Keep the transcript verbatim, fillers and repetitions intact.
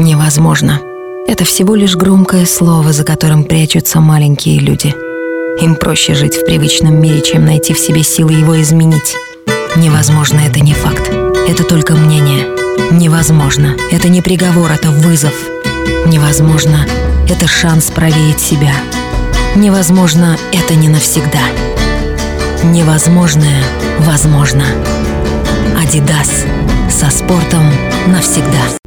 Невозможно. Это всего лишь громкое слово, за которым прячутся маленькие люди. Им проще жить в привычном мире, чем найти в себе силы его изменить. Невозможно — это не факт. Это только мнение. Невозможно — это не приговор, это вызов. Невозможно — это шанс проверить себя. Невозможно — это не навсегда. Невозможное возможно. Адидас. Со спортом навсегда.